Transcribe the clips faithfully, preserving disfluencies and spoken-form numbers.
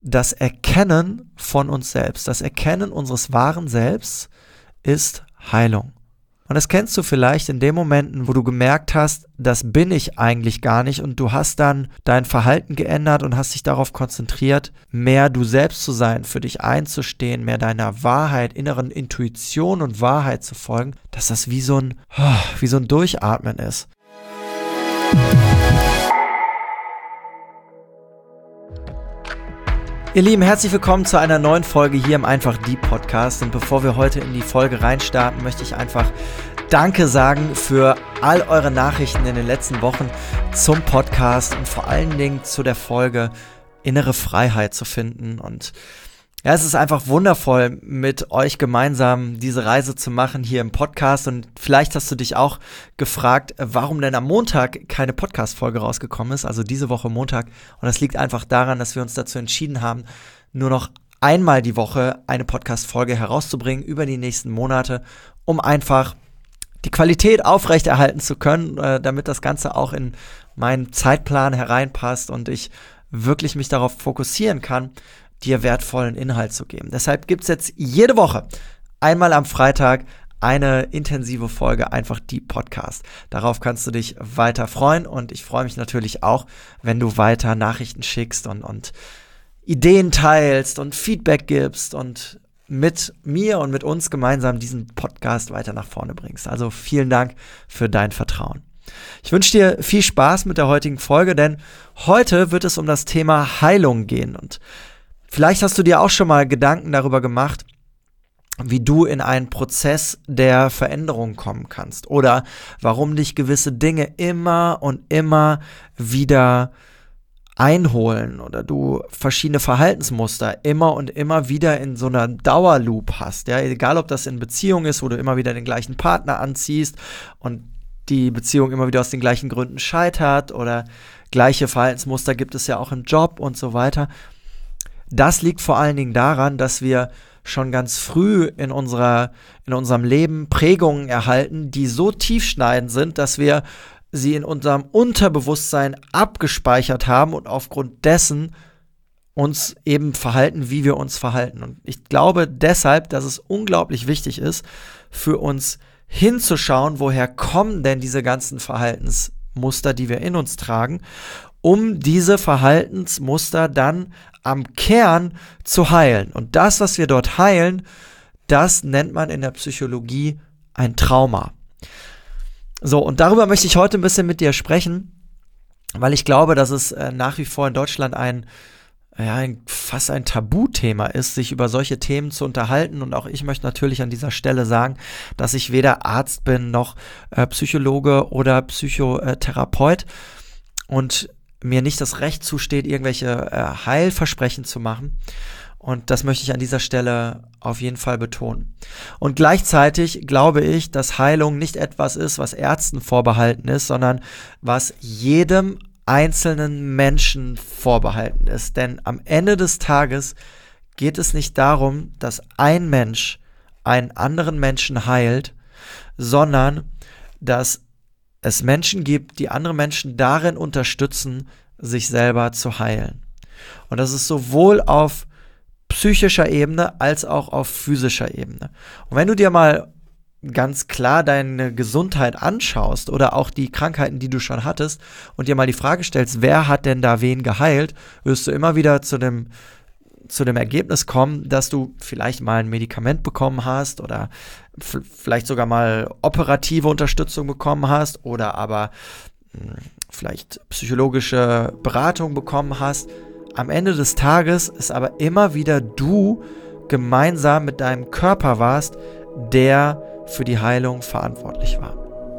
das Erkennen von uns selbst, das Erkennen unseres wahren Selbst ist Heilung. Und das kennst du vielleicht in den Momenten, wo du gemerkt hast, das bin ich eigentlich gar nicht und du hast dann dein Verhalten geändert und hast dich darauf konzentriert, mehr du selbst zu sein, für dich einzustehen, mehr deiner Wahrheit, inneren Intuition und Wahrheit zu folgen, dass das wie so ein, wie so ein Durchatmen ist. Ihr Lieben, herzlich willkommen zu einer neuen Folge hier im Einfach Deep Podcast. Und bevor wir heute in die Folge reinstarten, möchte ich einfach Danke sagen für all eure Nachrichten in den letzten Wochen zum Podcast und vor allen Dingen zu der Folge innere Freiheit zu finden. Und ja, es ist einfach wundervoll, mit euch gemeinsam diese Reise zu machen hier im Podcast. Und vielleicht hast du dich auch gefragt, warum denn am Montag keine Podcast-Folge rausgekommen ist, also diese Woche Montag. Und das liegt einfach daran, dass wir uns dazu entschieden haben, nur noch einmal die Woche eine Podcast-Folge herauszubringen über die nächsten Monate, um einfach die Qualität aufrechterhalten zu können, äh, damit das Ganze auch in meinen Zeitplan hereinpasst und ich wirklich mich darauf fokussieren kann, dir wertvollen Inhalt zu geben. Deshalb gibt es jetzt jede Woche einmal am Freitag eine intensive Folge Einfach Deep Podcast. Darauf kannst du dich weiter freuen und ich freue mich natürlich auch, wenn du weiter Nachrichten schickst und, und Ideen teilst und Feedback gibst und mit mir und mit uns gemeinsam diesen Podcast weiter nach vorne bringst. Also vielen Dank für dein Vertrauen. Ich wünsche dir viel Spaß mit der heutigen Folge, denn heute wird es um das Thema Heilung gehen und vielleicht hast du dir auch schon mal Gedanken darüber gemacht, wie du in einen Prozess der Veränderung kommen kannst oder warum dich gewisse Dinge immer und immer wieder einholen oder du verschiedene Verhaltensmuster immer und immer wieder in so einer Dauerloop hast. Ja, egal, ob das in Beziehung ist, wo du immer wieder den gleichen Partner anziehst und die Beziehung immer wieder aus den gleichen Gründen scheitert oder gleiche Verhaltensmuster gibt es ja auch im Job und so weiter. Das liegt vor allen Dingen daran, dass wir schon ganz früh in unserer, in unserem Leben Prägungen erhalten, die so tiefschneidend sind, dass wir sie in unserem Unterbewusstsein abgespeichert haben und aufgrund dessen uns eben verhalten, wie wir uns verhalten. Und ich glaube deshalb, dass es unglaublich wichtig ist, für uns hinzuschauen, woher kommen denn diese ganzen Verhaltensmuster, die wir in uns tragen, um diese Verhaltensmuster dann am Kern zu heilen. Und das, was wir dort heilen, das nennt man in der Psychologie ein Trauma. So, und darüber möchte ich heute ein bisschen mit dir sprechen, weil ich glaube, dass es äh, nach wie vor in Deutschland ein, ja, ein, fast ein Tabuthema ist, sich über solche Themen zu unterhalten. Und auch ich möchte natürlich an dieser Stelle sagen, dass ich weder Arzt bin, noch äh, Psychologe oder Psychotherapeut und mir nicht das Recht zusteht, irgendwelche äh, Heilversprechen zu machen. Und das möchte ich an dieser Stelle auf jeden Fall betonen. Und gleichzeitig glaube ich, dass Heilung nicht etwas ist, was Ärzten vorbehalten ist, sondern was jedem einzelnen Menschen vorbehalten ist. Denn am Ende des Tages geht es nicht darum, dass ein Mensch einen anderen Menschen heilt, sondern dass es Menschen gibt, die andere Menschen darin unterstützen, sich selber zu heilen. Und das ist sowohl auf psychischer Ebene als auch auf physischer Ebene. Und wenn du dir mal ganz klar deine Gesundheit anschaust oder auch die Krankheiten, die du schon hattest und dir mal die Frage stellst, wer hat denn da wen geheilt, wirst du immer wieder zu dem, zu dem Ergebnis kommen, dass du vielleicht mal ein Medikament bekommen hast oder f- vielleicht sogar mal operative Unterstützung bekommen hast oder aber mh, vielleicht psychologische Beratung bekommen hast. Am Ende des Tages ist aber immer wieder du gemeinsam mit deinem Körper warst, der für die Heilung verantwortlich war.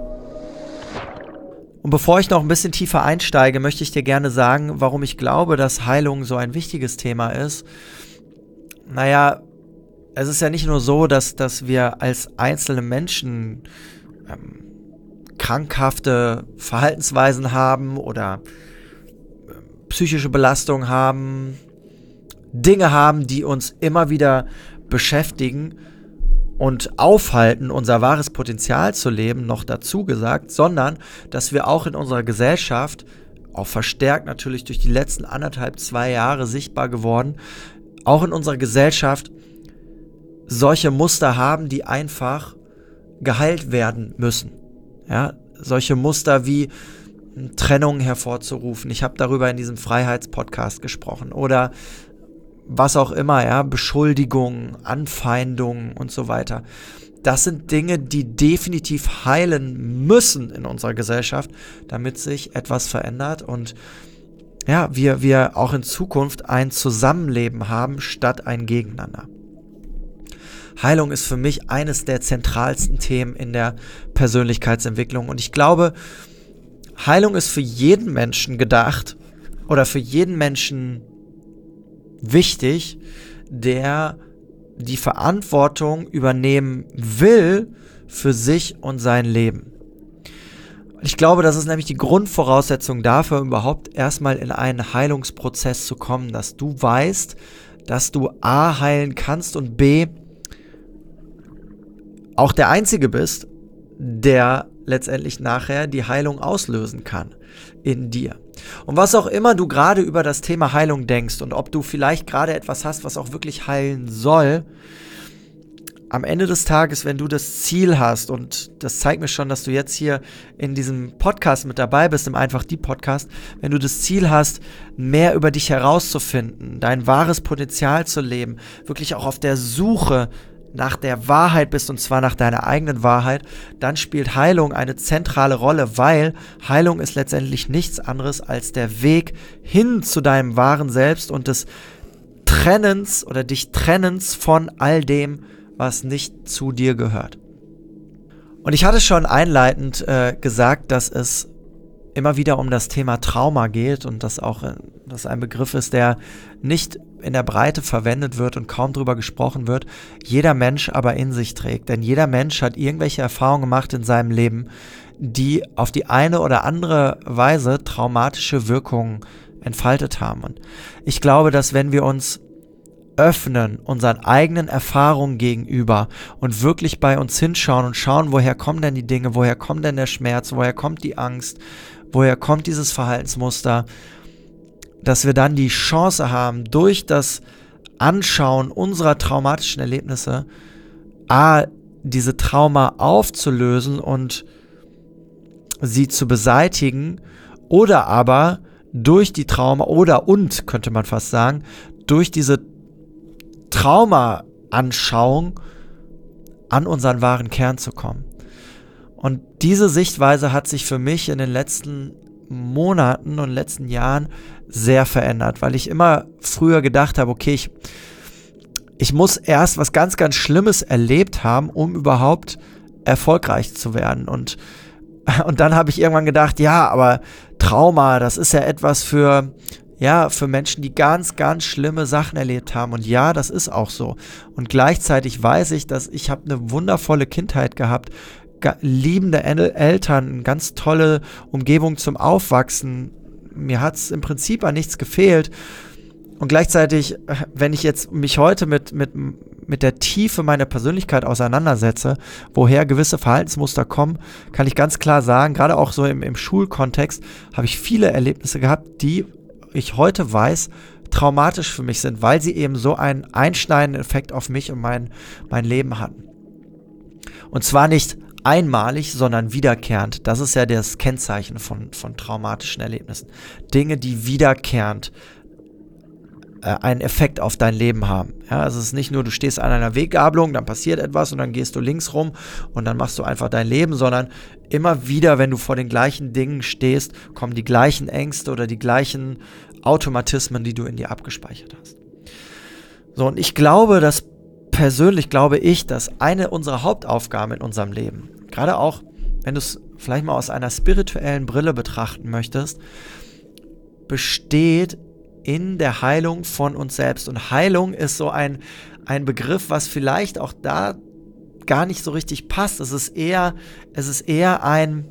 Und bevor ich noch ein bisschen tiefer einsteige, möchte ich dir gerne sagen, warum ich glaube, dass Heilung so ein wichtiges Thema ist. Naja, es ist ja nicht nur so, dass, dass wir als einzelne Menschen ähm, krankhafte Verhaltensweisen haben oder psychische Belastung haben, Dinge haben, die uns immer wieder beschäftigen und aufhalten, unser wahres Potenzial zu leben, noch dazu gesagt, sondern dass wir auch in unserer Gesellschaft auch verstärkt natürlich durch die letzten anderthalb, zwei Jahre sichtbar geworden, auch in unserer Gesellschaft solche Muster haben, die einfach geheilt werden müssen. Ja, solche Muster wie Trennung hervorzurufen. Ich habe darüber in diesem Freiheitspodcast gesprochen. Oder was auch immer, ja, Beschuldigungen, Anfeindungen und so weiter. Das sind Dinge, die definitiv heilen müssen in unserer Gesellschaft, damit sich etwas verändert und ja, wir, wir auch in Zukunft ein Zusammenleben haben, statt ein Gegeneinander. Heilung ist für mich eines der zentralsten Themen in der Persönlichkeitsentwicklung und ich glaube, Heilung ist für jeden Menschen gedacht oder für jeden Menschen wichtig, der die Verantwortung übernehmen will für sich und sein Leben. Ich glaube, das ist nämlich die Grundvoraussetzung dafür, überhaupt erstmal in einen Heilungsprozess zu kommen, dass du weißt, dass du A, heilen kannst und B, auch der Einzige bist, der letztendlich nachher die Heilung auslösen kann in dir. Und was auch immer du gerade über das Thema Heilung denkst und ob du vielleicht gerade etwas hast, was auch wirklich heilen soll, am Ende des Tages, wenn du das Ziel hast, und das zeigt mir schon, dass du jetzt hier in diesem Podcast mit dabei bist, im Einfach die Podcast, wenn du das Ziel hast, mehr über dich herauszufinden, dein wahres Potenzial zu leben, wirklich auch auf der Suche nach der Wahrheit bist, und zwar nach deiner eigenen Wahrheit, dann spielt Heilung eine zentrale Rolle, weil Heilung ist letztendlich nichts anderes als der Weg hin zu deinem wahren Selbst und des Trennens oder dich Trennens von all dem, was nicht zu dir gehört. Und ich hatte schon einleitend äh, gesagt, dass es immer wieder um das Thema Trauma geht und dass auch äh, das ein Begriff ist, der nicht in der Breite verwendet wird und kaum drüber gesprochen wird, jeder Mensch aber in sich trägt. Denn jeder Mensch hat irgendwelche Erfahrungen gemacht in seinem Leben, die auf die eine oder andere Weise traumatische Wirkungen entfaltet haben. Und ich glaube, dass wenn wir uns öffnen unseren eigenen Erfahrungen gegenüber und wirklich bei uns hinschauen und schauen, woher kommen denn die Dinge, woher kommt denn der Schmerz, woher kommt die Angst, woher kommt dieses Verhaltensmuster, dass wir dann die Chance haben, durch das Anschauen unserer traumatischen Erlebnisse A, diese Trauma aufzulösen und sie zu beseitigen oder aber durch die Trauma oder und, könnte man fast sagen, durch diese Trauma-Anschauung an unseren wahren Kern zu kommen. Und diese Sichtweise hat sich für mich in den letzten Monaten und letzten Jahren sehr verändert, weil ich immer früher gedacht habe, okay, ich, ich muss erst was ganz, ganz Schlimmes erlebt haben, um überhaupt erfolgreich zu werden. Und, und dann habe ich irgendwann gedacht, ja, aber Trauma, das ist ja etwas für, ja, für Menschen, die ganz, ganz schlimme Sachen erlebt haben. Und ja, das ist auch so. Und gleichzeitig weiß ich, dass ich habe eine wundervolle Kindheit gehabt, liebende Eltern, eine ganz tolle Umgebung zum Aufwachsen. Mir hat es im Prinzip an nichts gefehlt. Und gleichzeitig, wenn ich jetzt mich heute mit, mit, mit der Tiefe meiner Persönlichkeit auseinandersetze, woher gewisse Verhaltensmuster kommen, kann ich ganz klar sagen, gerade auch so im, im Schulkontext, habe ich viele Erlebnisse gehabt, die ich heute weiß, traumatisch für mich sind, weil sie eben so einen einschneidenden Effekt auf mich und mein, mein Leben hatten. Und zwar nicht einmalig, sondern wiederkehrend. Das ist ja das Kennzeichen von, von traumatischen Erlebnissen. Dinge, die wiederkehrend äh, einen Effekt auf dein Leben haben. Ja, also es ist nicht nur, du stehst an einer Weggabelung, dann passiert etwas und dann gehst du links rum und dann machst du einfach dein Leben, sondern immer wieder, wenn du vor den gleichen Dingen stehst, kommen die gleichen Ängste oder die gleichen Automatismen, die du in dir abgespeichert hast. So, und ich glaube, dass persönlich glaube ich, dass eine unserer Hauptaufgaben in unserem Leben, gerade auch, wenn du es vielleicht mal aus einer spirituellen Brille betrachten möchtest, besteht in der Heilung von uns selbst. Und Heilung ist so ein, ein Begriff, was vielleicht auch da gar nicht so richtig passt. Es ist eher, es ist eher ein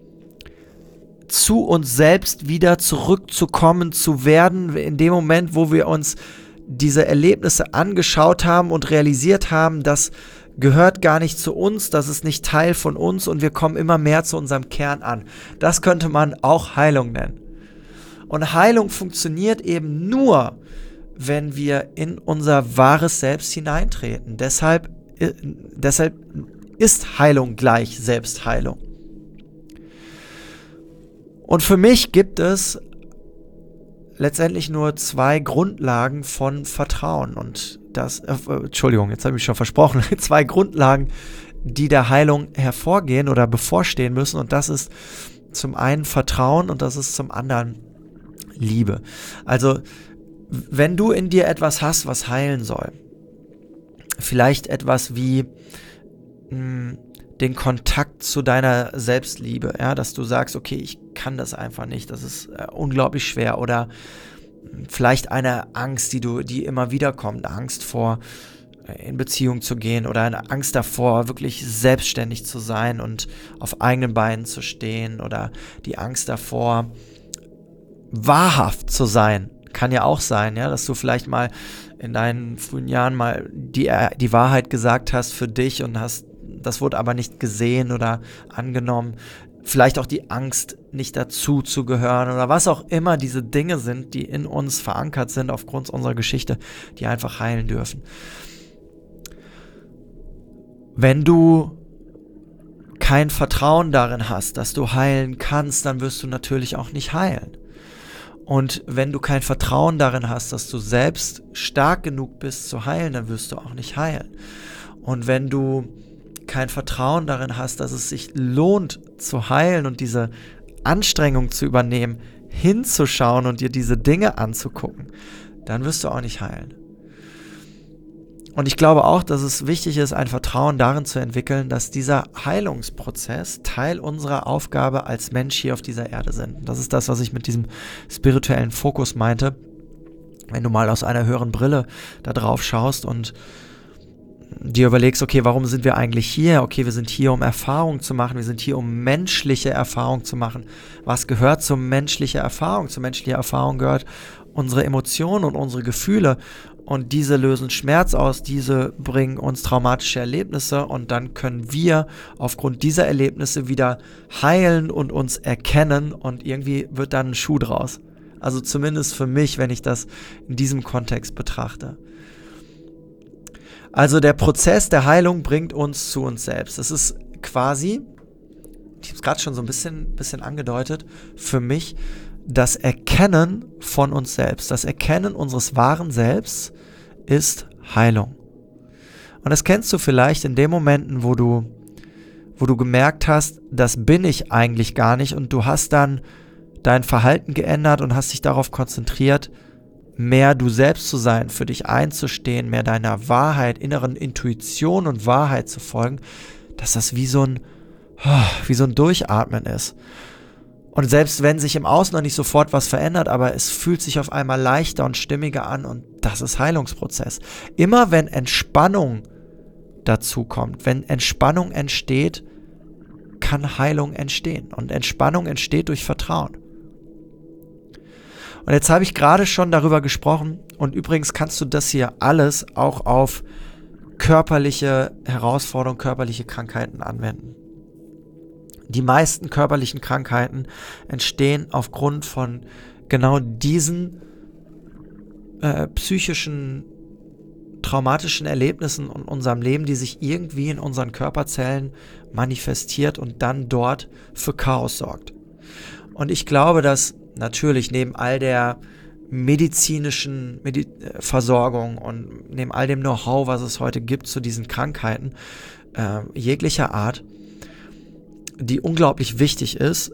zu uns selbst wieder zurückzukommen zu werden, in dem Moment, wo wir uns diese Erlebnisse angeschaut haben und realisiert haben, das gehört gar nicht zu uns, das ist nicht Teil von uns und wir kommen immer mehr zu unserem Kern an. Das könnte man auch Heilung nennen. Und Heilung funktioniert eben nur, wenn wir in unser wahres Selbst hineintreten. Deshalb, äh, deshalb ist Heilung gleich Selbstheilung. Und für mich gibt es letztendlich nur zwei Grundlagen von Vertrauen. Und das, äh, Entschuldigung, jetzt habe ich mich schon versprochen, zwei Grundlagen, die der Heilung hervorgehen oder bevorstehen müssen. Und das ist zum einen Vertrauen und das ist zum anderen Liebe. Also, wenn du in dir etwas hast, was heilen soll, vielleicht etwas wie mh, den Kontakt zu deiner Selbstliebe, ja, dass du sagst, okay, ich kann das einfach nicht, das ist äh, unglaublich schwer, oder vielleicht eine Angst, die du, die immer wieder kommt, Angst vor, äh, in Beziehung zu gehen, oder eine Angst davor, wirklich selbstständig zu sein und auf eigenen Beinen zu stehen, oder die Angst davor, wahrhaft zu sein. Kann ja auch sein, ja, dass du vielleicht mal in deinen frühen Jahren mal die, die Wahrheit gesagt hast für dich und hast, das wurde aber nicht gesehen oder angenommen. Vielleicht auch die Angst, nicht dazu zu gehören oder was auch immer diese Dinge sind, die in uns verankert sind aufgrund unserer Geschichte, die einfach heilen dürfen. Wenn du kein Vertrauen darin hast, dass du heilen kannst, dann wirst du natürlich auch nicht heilen. Und wenn du kein Vertrauen darin hast, dass du selbst stark genug bist zu heilen, dann wirst du auch nicht heilen. Und wenn du kein Vertrauen darin hast, dass es sich lohnt zu heilen und diese Anstrengung zu übernehmen, hinzuschauen und dir diese Dinge anzugucken, dann wirst du auch nicht heilen. Und ich glaube auch, dass es wichtig ist, ein Vertrauen darin zu entwickeln, dass dieser Heilungsprozess Teil unserer Aufgabe als Mensch hier auf dieser Erde sind. Das ist das, was ich mit diesem spirituellen Fokus meinte. Wenn du mal aus einer höheren Brille da drauf schaust und dir überlegst, okay, warum sind wir eigentlich hier? Okay, wir sind hier, um Erfahrung zu machen. Wir sind hier, um menschliche Erfahrung zu machen. Was gehört zur menschlichen Erfahrung? Zur menschlichen Erfahrung gehört unsere Emotionen und unsere Gefühle. Und diese lösen Schmerz aus, diese bringen uns traumatische Erlebnisse und dann können wir aufgrund dieser Erlebnisse wieder heilen und uns erkennen und irgendwie wird dann ein Schuh draus. Also zumindest für mich, wenn ich das in diesem Kontext betrachte. Also der Prozess der Heilung bringt uns zu uns selbst. Das ist quasi, ich habe es gerade schon so ein bisschen, bisschen angedeutet, für mich das Erkennen von uns selbst. Das Erkennen unseres wahren Selbst ist Heilung. Und das kennst du vielleicht in den Momenten, wo du, wo du gemerkt hast, das bin ich eigentlich gar nicht und du hast dann dein Verhalten geändert und hast dich darauf konzentriert, mehr du selbst zu sein, für dich einzustehen, mehr deiner Wahrheit, inneren Intuition und Wahrheit zu folgen, dass das wie so ein, wie so ein Durchatmen ist. Und selbst wenn sich im Außen noch nicht sofort was verändert, aber es fühlt sich auf einmal leichter und stimmiger an und das ist Heilungsprozess. Immer wenn Entspannung dazu kommt, wenn Entspannung entsteht, kann Heilung entstehen. Und Entspannung entsteht durch Vertrauen. Und jetzt habe ich gerade schon darüber gesprochen und übrigens kannst du das hier alles auch auf körperliche Herausforderungen, körperliche Krankheiten anwenden. Die meisten körperlichen Krankheiten entstehen aufgrund von genau diesen äh, psychischen, traumatischen Erlebnissen in unserem Leben, die sich irgendwie in unseren Körperzellen manifestiert und dann dort für Chaos sorgt. Und ich glaube, dass natürlich neben all der medizinischen Medi- Versorgung und neben all dem Know-how, was es heute gibt zu diesen Krankheiten äh, jeglicher Art, die unglaublich wichtig ist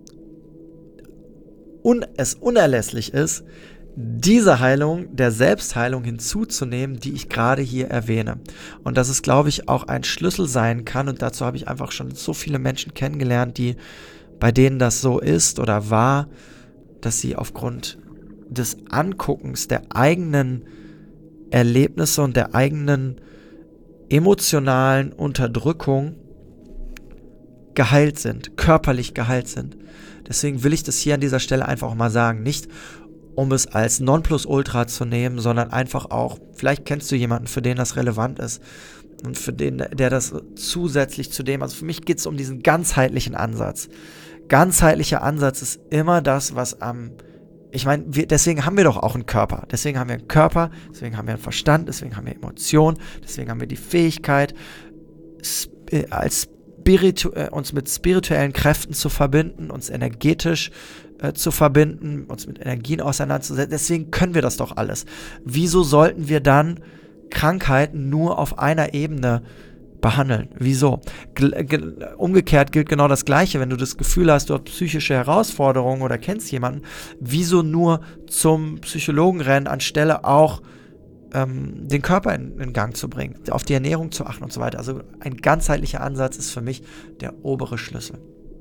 und es unerlässlich ist, diese Heilung der Selbstheilung hinzuzunehmen, die ich gerade hier erwähne. Und dass es, glaube ich, auch ein Schlüssel sein kann und dazu habe ich einfach schon so viele Menschen kennengelernt, die bei denen das so ist oder war, dass sie aufgrund des Anguckens der eigenen Erlebnisse und der eigenen emotionalen Unterdrückung geheilt sind, körperlich geheilt sind. Deswegen will ich das hier an dieser Stelle einfach auch mal sagen, nicht um es als Nonplusultra zu nehmen, sondern einfach auch, vielleicht kennst du jemanden, für den das relevant ist und für den, der das zusätzlich zu dem, also für mich geht es um diesen ganzheitlichen Ansatz. Ganzheitlicher Ansatz ist immer das, was am ich meine, wir, deswegen haben wir doch auch einen Körper. Deswegen haben wir einen Körper, deswegen haben wir einen Verstand, deswegen haben wir Emotionen, deswegen haben wir die Fähigkeit, sp- als spiritu- äh, uns mit spirituellen Kräften zu verbinden, uns energetisch äh, zu verbinden, uns mit Energien auseinanderzusetzen. Deswegen können wir das doch alles. Wieso sollten wir dann Krankheiten nur auf einer Ebene behandeln? Wieso? G- g- umgekehrt gilt genau das Gleiche. Wenn du das Gefühl hast, du hast psychische Herausforderungen oder kennst jemanden, wieso nur zum Psychologen rennen, anstelle auch ähm, den Körper in, in Gang zu bringen, auf die Ernährung zu achten und so weiter. Also ein ganzheitlicher Ansatz ist für mich der obere Schlüssel.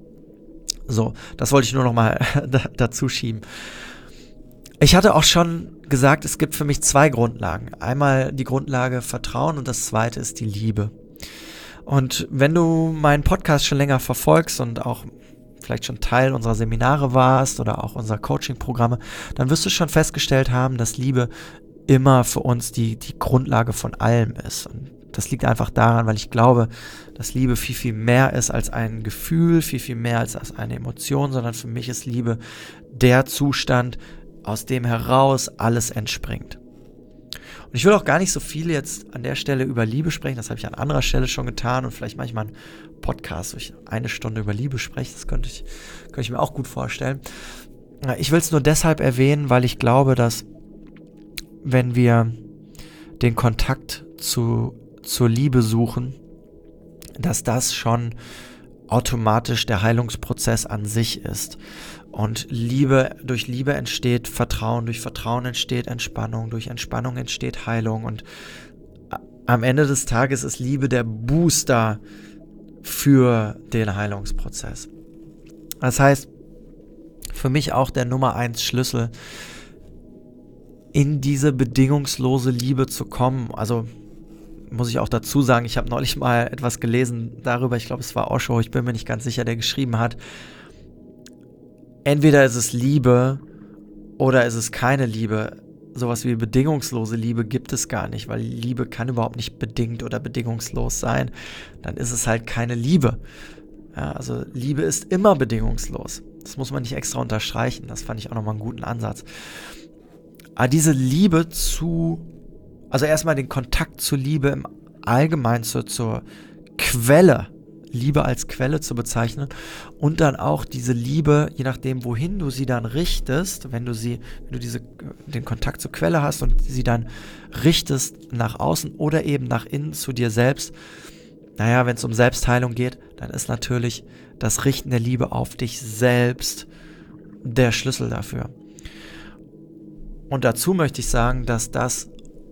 So, das wollte ich nur noch mal dazu schieben. Ich hatte auch schon gesagt, es gibt für mich zwei Grundlagen. Einmal die Grundlage Vertrauen und das zweite ist die Liebe. Und wenn du meinen Podcast schon länger verfolgst und auch vielleicht schon Teil unserer Seminare warst oder auch unserer Coaching-Programme, dann wirst du schon festgestellt haben, dass Liebe immer für uns die, die Grundlage von allem ist. Und das liegt einfach daran, weil ich glaube, dass Liebe viel, viel mehr ist als ein Gefühl, viel, viel mehr als, als eine Emotion, sondern für mich ist Liebe der Zustand, aus dem heraus alles entspringt. Und ich will auch gar nicht so viel jetzt an der Stelle über Liebe sprechen, das habe ich an anderer Stelle schon getan und vielleicht manchmal einen Podcast, wo ich eine Stunde über Liebe spreche, das könnte ich, könnte ich mir auch gut vorstellen. Ich will es nur deshalb erwähnen, weil ich glaube, dass wenn wir den Kontakt zu, zur Liebe suchen, dass das schon automatisch der Heilungsprozess an sich ist. Und Liebe, durch Liebe entsteht Vertrauen, durch Vertrauen entsteht Entspannung, durch Entspannung entsteht Heilung und am Ende des Tages ist Liebe der Booster für den Heilungsprozess. Das heißt, für mich auch der Nummer eins Schlüssel, in diese bedingungslose Liebe zu kommen. Also muss ich auch dazu sagen, ich habe neulich mal etwas gelesen darüber, ich glaube es war Osho, ich bin mir nicht ganz sicher, der geschrieben hat, entweder ist es Liebe oder ist es keine Liebe. Sowas wie bedingungslose Liebe gibt es gar nicht, weil Liebe kann überhaupt nicht bedingt oder bedingungslos sein. Dann ist es halt keine Liebe. Ja, also Liebe ist immer bedingungslos. Das muss man nicht extra unterstreichen. Das fand ich auch nochmal einen guten Ansatz. Aber diese Liebe zu, also erstmal den Kontakt zur Liebe im Allgemeinen, zur, zur Quelle, Liebe als Quelle zu bezeichnen und dann auch diese Liebe, je nachdem, wohin du sie dann richtest, wenn du sie, wenn du diese, den Kontakt zur Quelle hast und sie dann richtest nach außen oder eben nach innen zu dir selbst, naja, wenn es um Selbstheilung geht, dann ist natürlich das Richten der Liebe auf dich selbst der Schlüssel dafür. Und dazu möchte ich sagen, dass das,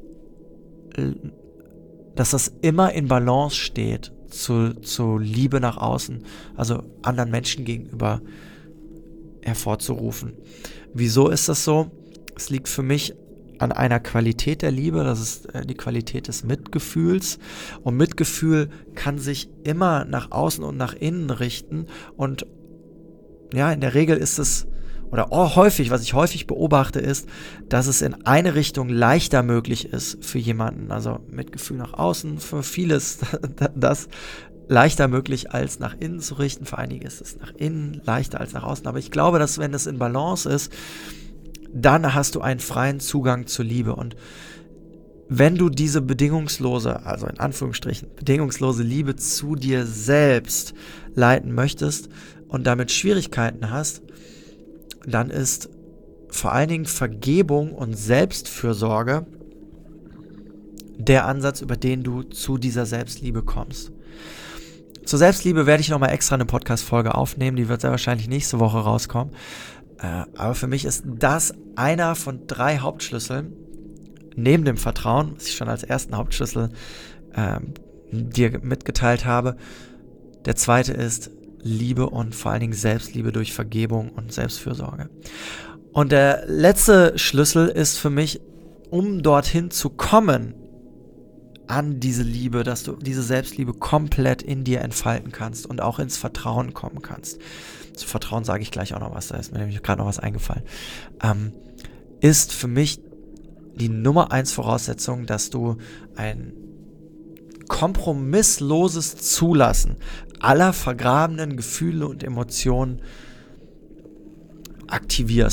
dass das immer in Balance steht zu, zu Liebe nach außen, also anderen Menschen gegenüber hervorzurufen. Wieso ist das so? Es liegt für mich an einer Qualität der Liebe, das ist die Qualität des Mitgefühls. Und Mitgefühl kann sich immer nach außen und nach innen richten. Und ja, in der Regel ist es, oder auch häufig, was ich häufig beobachte, ist, dass es in eine Richtung leichter möglich ist für jemanden. Also Mitgefühl nach außen, für viele ist das leichter möglich, als nach innen zu richten. Für einige ist es nach innen leichter als nach außen. Aber ich glaube, dass wenn es in Balance ist, dann hast du einen freien Zugang zur Liebe. Und wenn du diese bedingungslose, also in Anführungsstrichen, bedingungslose Liebe zu dir selbst leiten möchtest und damit Schwierigkeiten hast, dann ist vor allen Dingen Vergebung und Selbstfürsorge der Ansatz, über den du zu dieser Selbstliebe kommst. Zur Selbstliebe werde ich nochmal extra eine Podcast-Folge aufnehmen, die wird sehr wahrscheinlich nächste Woche rauskommen. Äh, aber für mich ist das einer von drei Hauptschlüsseln, neben dem Vertrauen, was ich schon als ersten Hauptschlüssel äh, dir mitgeteilt habe. Der zweite ist Liebe und vor allen Dingen Selbstliebe durch Vergebung und Selbstfürsorge. Und der letzte Schlüssel ist für mich, um dorthin zu kommen, an diese Liebe, dass du diese Selbstliebe komplett in dir entfalten kannst und auch ins Vertrauen kommen kannst. Zu Vertrauen sage ich gleich auch noch was, da ist mir nämlich gerade noch was eingefallen. Ähm, ist für mich die Nummer eins Voraussetzung, dass du ein kompromissloses Zulassen aller vergrabenen Gefühle und Emotionen aktivierst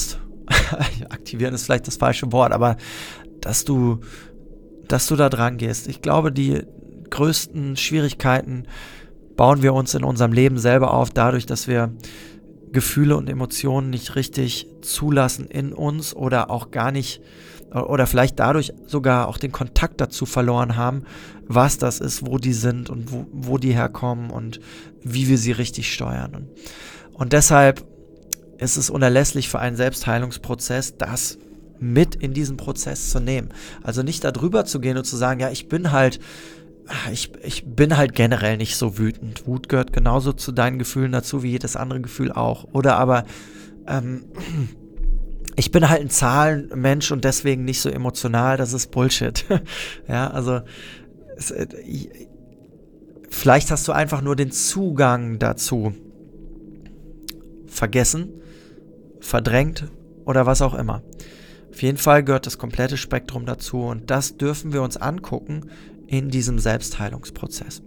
aktivieren ist vielleicht das falsche Wort, aber dass du, dass du da dran gehst. Ich glaube, die größten Schwierigkeiten bauen wir uns in unserem Leben selber auf, dadurch, dass wir Gefühle und Emotionen nicht richtig zulassen in uns oder auch gar nicht, oder vielleicht dadurch sogar auch den Kontakt dazu verloren haben, was das ist, wo die sind und wo, wo die herkommen und wie wir sie richtig steuern. Und, und deshalb ist es unerlässlich für einen Selbstheilungsprozess, das mit in diesen Prozess zu nehmen. Also nicht da drüber zu gehen und zu sagen, ja, ich bin halt, ich, ich bin halt generell nicht so wütend. Wut gehört genauso zu deinen Gefühlen dazu, wie jedes andere Gefühl auch. Oder aber, ähm, ich bin halt ein Zahlenmensch und deswegen nicht so emotional, das ist Bullshit. Ja, also es, äh, vielleicht hast du einfach nur den Zugang dazu vergessen, verdrängt oder was auch immer. Auf jeden Fall gehört das komplette Spektrum dazu und das dürfen wir uns angucken in diesem Selbstheilungsprozess.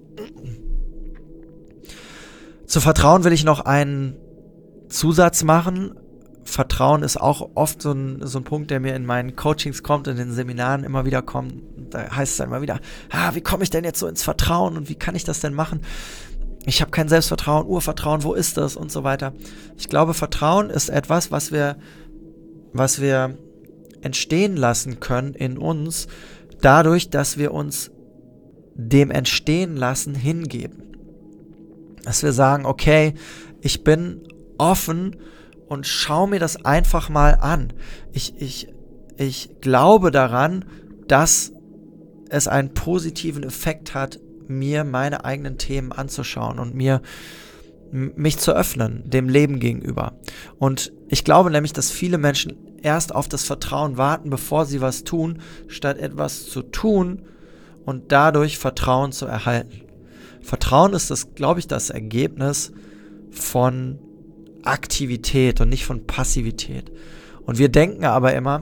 Zu Vertrauen will ich noch einen Zusatz machen. Vertrauen ist auch oft so ein, so ein Punkt, der mir in meinen Coachings kommt, in den Seminaren immer wieder kommt. Da heißt es dann immer wieder, ah, wie komme ich denn jetzt so ins Vertrauen und wie kann ich das denn machen? Ich habe kein Selbstvertrauen, Urvertrauen, wo ist das und so weiter. Ich glaube, Vertrauen ist etwas, was wir, was wir entstehen lassen können in uns, dadurch, dass wir uns dem Entstehen lassen hingeben. Dass wir sagen, okay, ich bin offen und schau mir das einfach mal an. Ich, ich, ich glaube daran, dass es einen positiven Effekt hat, mir meine eigenen Themen anzuschauen und mir mich zu öffnen, dem Leben gegenüber. Und ich glaube nämlich, dass viele Menschen erst auf das Vertrauen warten, bevor sie was tun, statt etwas zu tun und dadurch Vertrauen zu erhalten. Vertrauen ist das, glaube ich, das Ergebnis von Aktivität und nicht von Passivität. Und wir denken aber immer,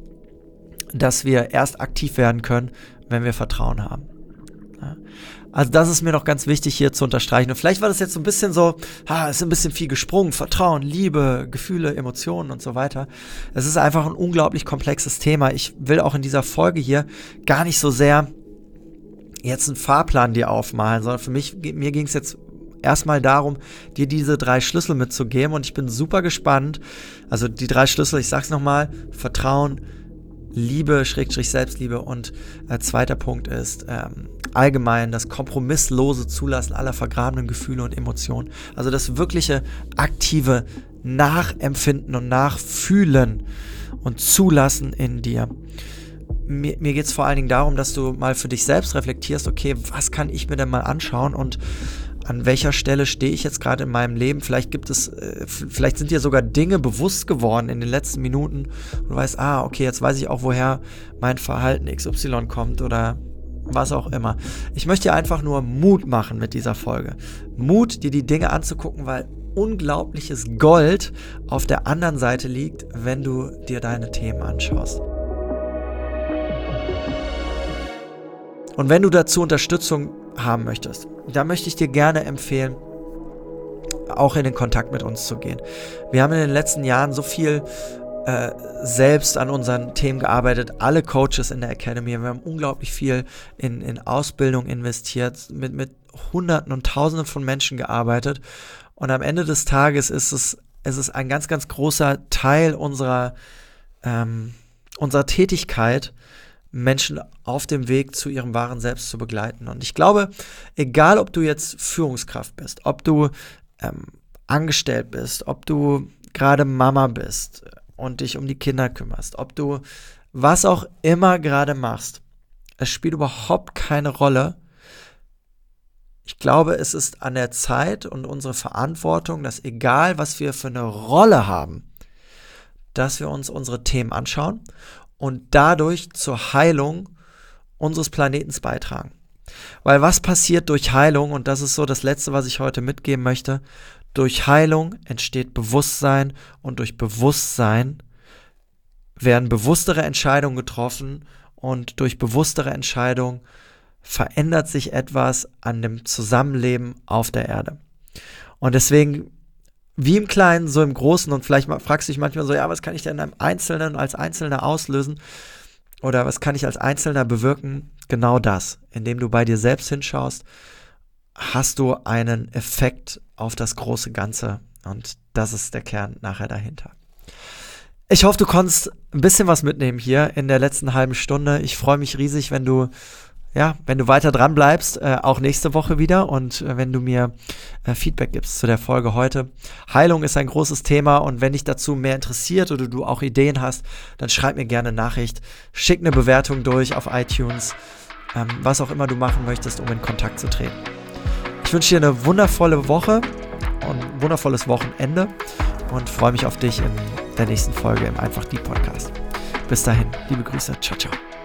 dass wir erst aktiv werden können, wenn wir Vertrauen haben. Ja. Also das ist mir noch ganz wichtig hier zu unterstreichen. Und vielleicht war das jetzt so ein bisschen so, ah, ist ein bisschen viel gesprungen, Vertrauen, Liebe, Gefühle, Emotionen und so weiter. Es ist einfach ein unglaublich komplexes Thema. Ich will auch in dieser Folge hier gar nicht so sehr jetzt einen Fahrplan dir aufmalen, sondern für mich, mir ging es jetzt erstmal darum, dir diese drei Schlüssel mitzugeben und ich bin super gespannt. Also die drei Schlüssel, ich sag's nochmal, Vertrauen, Liebe, Schrägstrich Selbstliebe und äh, zweiter Punkt ist ähm, allgemein das kompromisslose Zulassen aller vergrabenen Gefühle und Emotionen. Also das wirkliche aktive Nachempfinden und Nachfühlen und Zulassen in dir. Mir, mir geht es vor allen Dingen darum, dass du mal für dich selbst reflektierst, okay, was kann ich mir denn mal anschauen und an welcher Stelle stehe ich jetzt gerade in meinem Leben? Vielleicht gibt es, äh, vielleicht sind dir sogar Dinge bewusst geworden in den letzten Minuten und du weißt, ah, okay, jetzt weiß ich auch, woher mein Verhalten X Y kommt oder was auch immer. Ich möchte dir einfach nur Mut machen mit dieser Folge. Mut, dir die Dinge anzugucken, weil unglaubliches Gold auf der anderen Seite liegt, wenn du dir deine Themen anschaust. Und wenn du dazu Unterstützung haben möchtest, da möchte ich dir gerne empfehlen, auch in den Kontakt mit uns zu gehen. Wir haben in den letzten Jahren so viel äh, selbst an unseren Themen gearbeitet, alle Coaches in der Academy, wir haben unglaublich viel in, in Ausbildung investiert, mit, mit Hunderten und Tausenden von Menschen gearbeitet und am Ende des Tages ist es, es ist ein ganz, ganz großer Teil unserer, ähm, unserer Tätigkeit, Menschen auf dem Weg zu ihrem wahren Selbst zu begleiten. Und ich glaube, egal ob du jetzt Führungskraft bist, ob du ähm, angestellt bist, ob du gerade Mama bist und dich um die Kinder kümmerst, ob du was auch immer gerade machst, es spielt überhaupt keine Rolle. Ich glaube, es ist an der Zeit und unsere Verantwortung, dass egal, was wir für eine Rolle haben, dass wir uns unsere Themen anschauen und dadurch zur Heilung unseres Planetens beitragen. Weil was passiert durch Heilung, und das ist so das Letzte, was ich heute mitgeben möchte, durch Heilung entsteht Bewusstsein und durch Bewusstsein werden bewusstere Entscheidungen getroffen und durch bewusstere Entscheidungen verändert sich etwas an dem Zusammenleben auf der Erde. Und deswegen wie im Kleinen, so im Großen. Und vielleicht fragst du dich manchmal so, ja, was kann ich denn einem Einzelnen als Einzelner auslösen? Oder was kann ich als Einzelner bewirken? Genau das. Indem du bei dir selbst hinschaust, hast du einen Effekt auf das große Ganze. Und das ist der Kern nachher dahinter. Ich hoffe, du konntest ein bisschen was mitnehmen hier in der letzten halben Stunde. Ich freue mich riesig, wenn du Ja, wenn du weiter dran bleibst, äh, auch nächste Woche wieder und äh, wenn du mir äh, Feedback gibst zu der Folge heute. Heilung ist ein großes Thema und wenn dich dazu mehr interessiert oder du auch Ideen hast, dann schreib mir gerne eine Nachricht, schick eine Bewertung durch auf iTunes, ähm, was auch immer du machen möchtest, um in Kontakt zu treten. Ich wünsche dir eine wundervolle Woche und ein wundervolles Wochenende und freue mich auf dich in der nächsten Folge im Einfach die Podcast. Bis dahin, liebe Grüße, ciao, ciao.